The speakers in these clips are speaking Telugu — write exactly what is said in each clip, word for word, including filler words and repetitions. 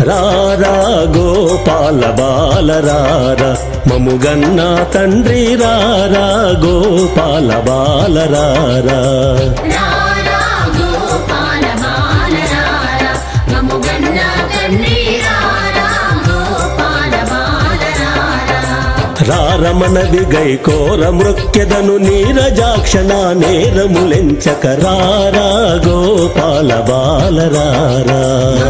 రారా గోపాల బాల రారా మముగన్న తండ్రి రారా గోపాల బాల రారా రారమనది గై కోర మృక్యదను నీరజాక్షణ నేరములెంచక రారా గోపాల బాల రారా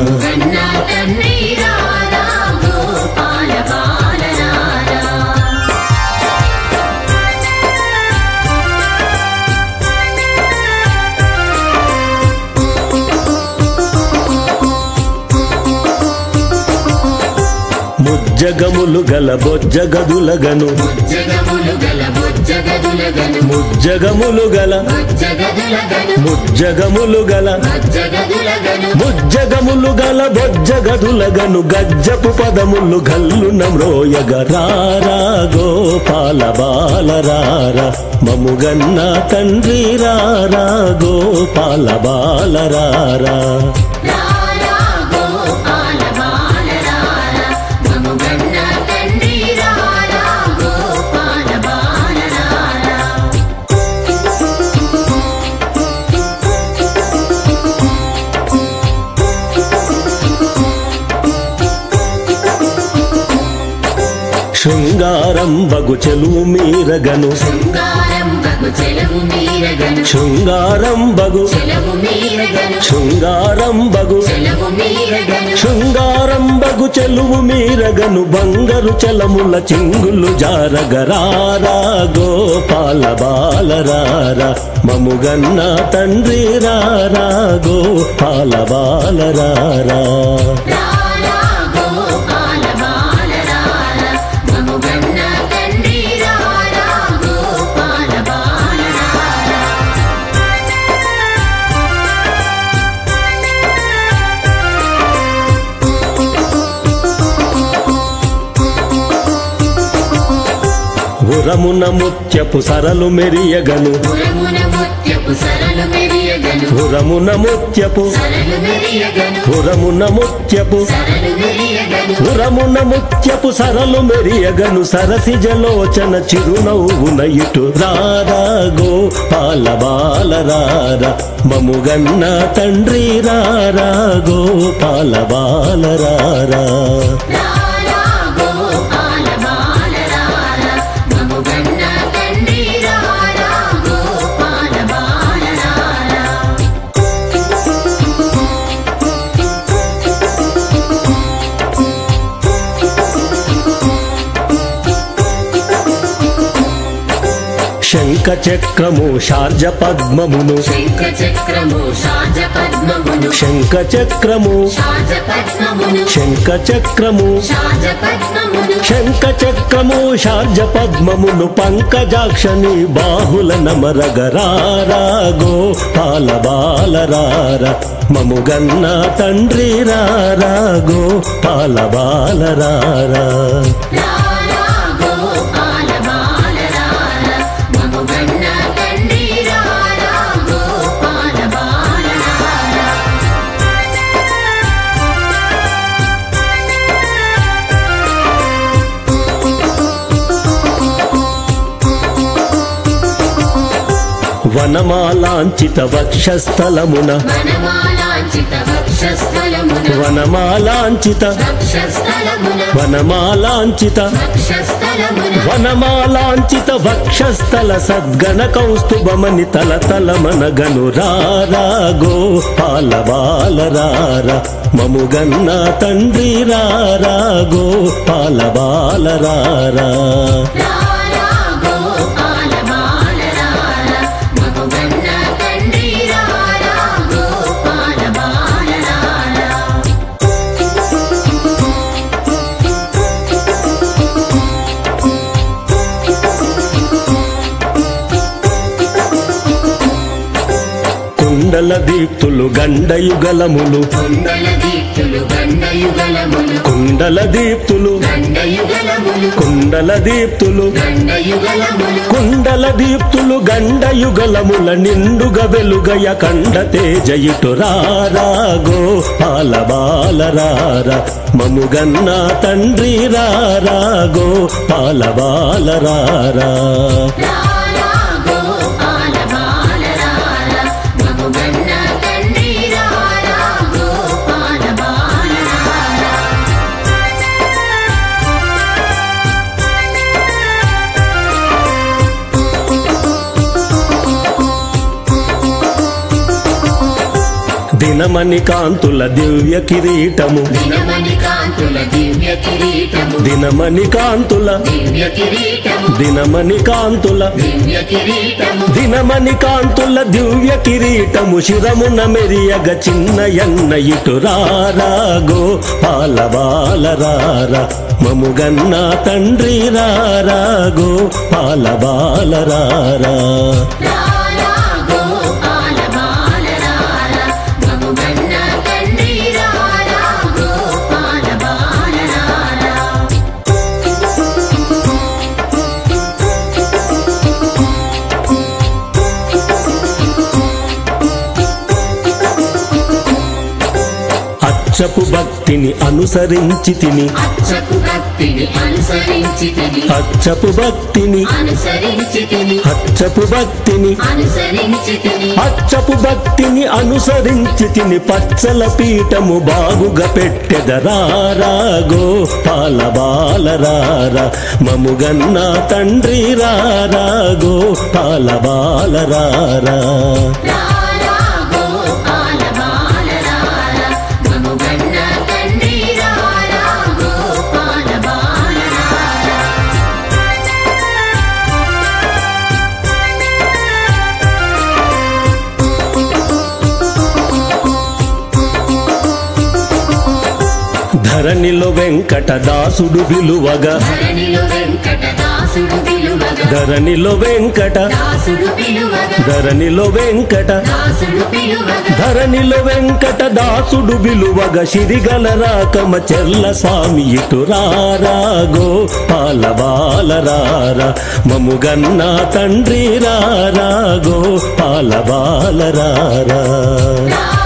ముజ్జగములు గల బొజ్జగదులగను ముజ్జగములు గల ముజ్జగములు గల ముజ్జగములు గల బొజ్జగదులగను గజ్జపు పదములు గల్లున మ్రోయగ రారా గోపాల బాల రారా మముగన్న తండ్రి రారా గోపాల బాల రారా శృంగారం బగు చెలువు మీరగను శృంగారం బగు శృంగారం బగు శృంగారం బగు చెలువు మీరగను బంగరు చలముల చింగులు జారగరారా గోపాల బాల రారా మముగన్న తండ్రి రారా గోపాల బాల రారా పురమున ముత్యపు సరలు మెరియగను పురమున ముత్యపు పురమున ముత్యపు పురమున ముత్యపు సరలు మెరియగను సరసి జలోచన చిరునవ్వున ఇటు రారా గోపాల బాల రారా మముగన్న తండ్రి రారా గోపాల బాల రారా శంఖ చక్రము షార్జ పద్మమును శంఖ చక్రము శంఖ చక్రము శంఖ చక్రము షార్జ పద్మమును పంకజాక్షని బాహుల నమరగరారా గోపాల బాల రారా మముగన్న తండ్రి రారా గోపాల బాల రారా వనమాలాంచిత వక్షస్థలమున వనమాలాంచిత వనమాలాంచిత వనమాలాంచిత వక్షస్థల సద్గణ కౌస్తుభమని తల తల మనగను రారా గోపాల బాల రారా మముగన్న తండ్రి రారా గోపాల బాల రారా కుండల దీప్తులు గండయుగలములు కుండల దీప్తులు గండయుగలములు కుండల దీప్తులు గండయుగలములు కుండల దీప్తులు గండయుగలములు కుండల దీప్తులు గండయుగలముల నిండుగ వెలుగయ కండ తేజయిటు రారా గోపాల బాలరారా మముగన్న తండ్రి రారా గోపాల బాలరారా రారా గోపాల బాలరారా మముగన్న తండ్రి రారా గోపాల బాలరారా దినమణి కాంతుల దివ్య కిరీటము దినమణి కాంతుల దివ్య కిరీటము దినమణి కాంతుల దివ్య కిరీటము దినమణి కాంతుల దివ్య కిరీటము దినమణి కాంతుల దివ్య కిరీటము శిరమున మెరియగ చిన్న ఎన్న ఇటు రారా గోపాల బాలరారా మముగన్న తండ్రి రారా గోపాల బాలరారా రారా గోపాల బాలరారా మముగన్న తండ్రి రారా గోపాల బాలరారా అచ్చపు భక్తిని అనుసరించి తిని అచ్చపు భక్తిని అనుసరించి తిని అచ్చపు భక్తిని అనుసరించి తిని అచ్చపు భక్తిని అనుసరించి తిని అచ్చపు భక్తిని అనుసరించి తిని పచ్చల పీఠము బాగుగా పెట్టెదరారా గోపాల బాలరారా మముగన్న తండ్రి రారా గోపాల బాలరారా రారా గోపాల బాలరారా మముగన్న తండ్రి రారా గోపాల బాలరారా ధరణిలో వెంకటదాసుడు విలువగా ధరణిలో వెంకటదాసుడు విలువగా ధరణిలో వెంకట దాసుడు విలువగా ధరణిలో వెంకట దాసుడు విలువగా ధరణిలో వెంకట దాసుడు విలువగ సిరిగల రాకమ చెల్ల స్వామి ఇటు రారా గోపాల బాలరారా మముగన్న తండ్రి రారా గోపాల బాలరారా రారా